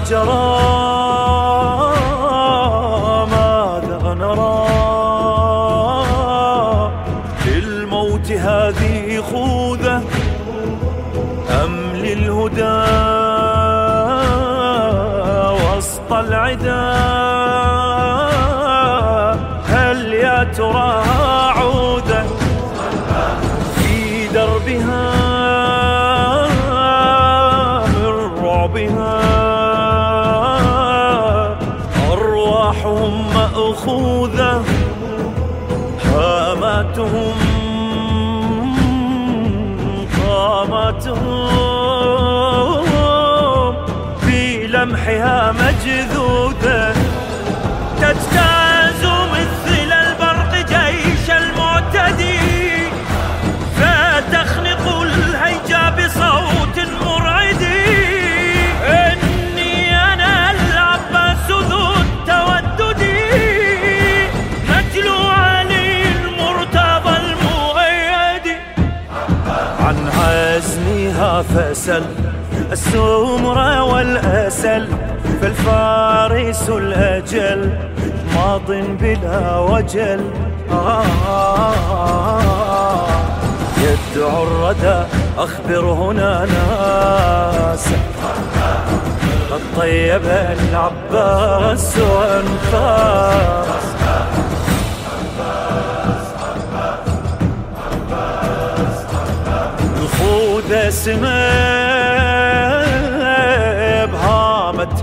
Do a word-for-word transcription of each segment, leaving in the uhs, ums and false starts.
جرى ماذا نرى للموت هذه خوذة أم للهدى وسط العدا؟ هل يا ترى عودة في دربها من رعبها أرواحهم مأخوذة هاماتهم قاماتهم في لمحها مجذوذة تجتاز مثل البرق جيش المعتدي فتخنق الهيجا بصوت مرعد إني أنا العباس ذو التودد نجل علي المرتضى المؤيد عن عزمها فسل السمر والأسل فالفارس الأجل ماض بلا وجل آه يدعو الردى أخبر هنا ناس قد طيب العباس وانفاس الخوذة سماب هامت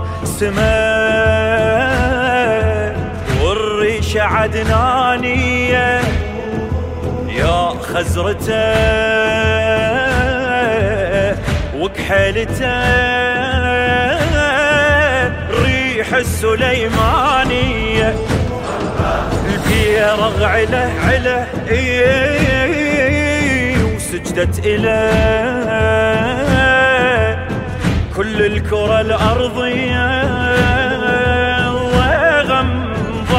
سماب والريشة عدنانية يا خزرته وكحلته ريح السليمانية البيرغ عله عله إيه وسجدت إله كل الكرة الأرضية وغم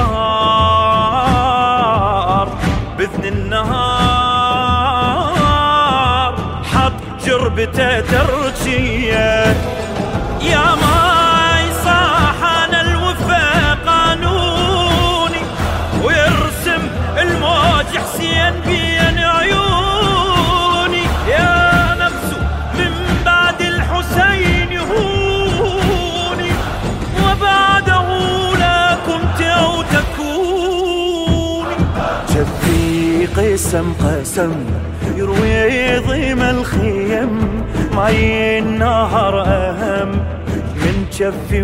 ظهر بإذن النهار حط جربته ترجية يا ماي صاحن الوفا قانوني ويرسم الموج حسين بين عيوني يا نفس من بعد الحسين يهوني وبعده لا كنت أو تكوني جفي قسم قسم يروي ضيم الخيم معي النهر أهم من جفي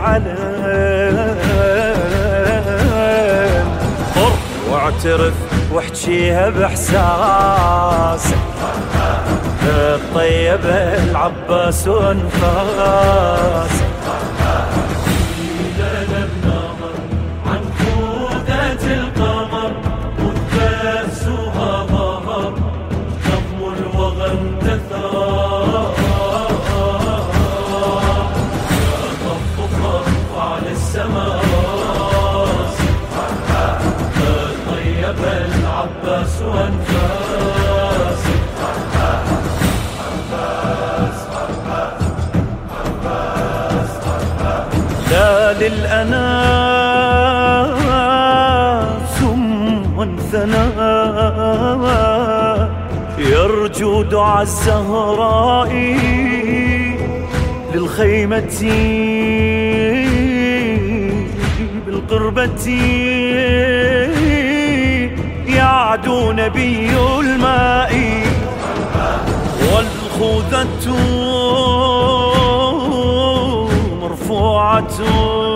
والعلم قر واعترف واحجيها بإحساس طيب العباس وانفاس عن خوذة القمر مدبسها ظهر نظم الوغى انتثار يا طف فارفع للسماء طيب العباس وانفاس لا للأنام ثم انثنى يرجو دعاء الزهراء للخيمة بالقربة يعدو نبي الماء والخوذة مرفوعة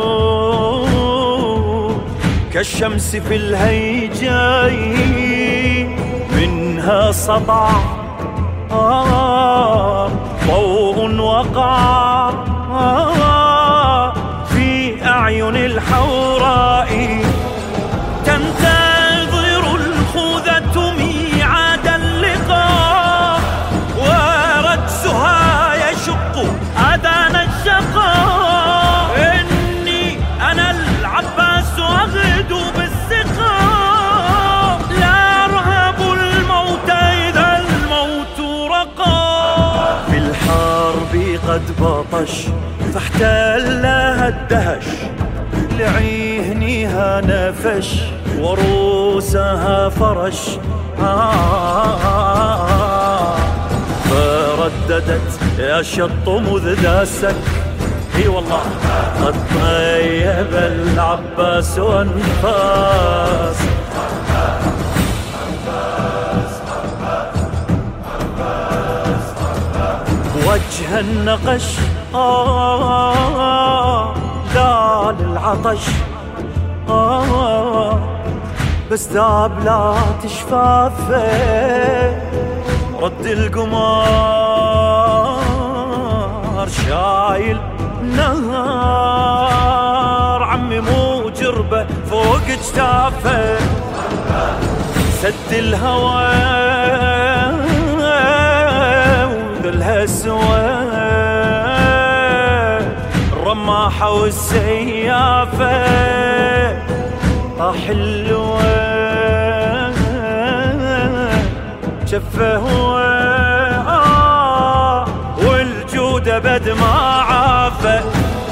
كالشمس في الهيجاء منها سطع ضوء وقع في أعين الحوراء تنتظر الخوذة ميعاد اللقاء ورجسها يشق أذان الشقاء إني أنا العباس أغدو بالسقاء لا أرهب الموت إذا الموت رقى في الحرب قد بطش فاحتلها الدهش، لعيهنيها نفش وروسها فرش. آه فرددت يا شط مذ داسك، اي والله قد طيب العباس وانفاس. وجه النقش آه لا للعطش آه بس ذاب لا تشفافه، رد القمار شايل نهار، عمي مو جربه فوق اجتافه، سد الهوى وذلها سوى، الرماحة والسيافة طاح اللوى، شفه هو آه والجودة بد ما عافه،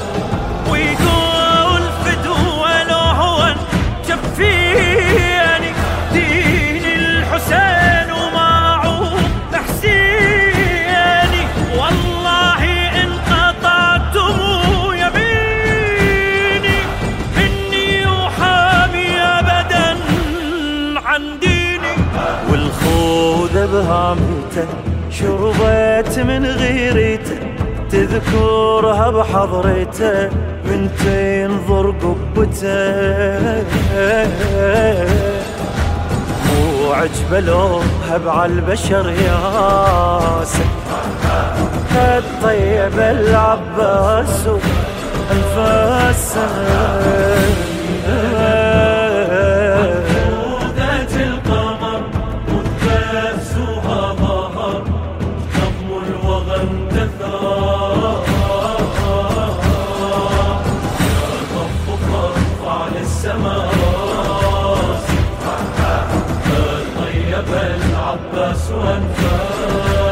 ويقول فدوة لو هو شفيني دين الحسين وماعون حسيني، والله إن قطعتم يميني إني أحامي أبدا عن ديني. والخوذة بهامته شربت من غيرته، تذكرها بحضرته من تنظر قبته، مو عجبه لوها بعالبشر ياسه، قد طيب العباس أنفاسه. العباس وانفاس.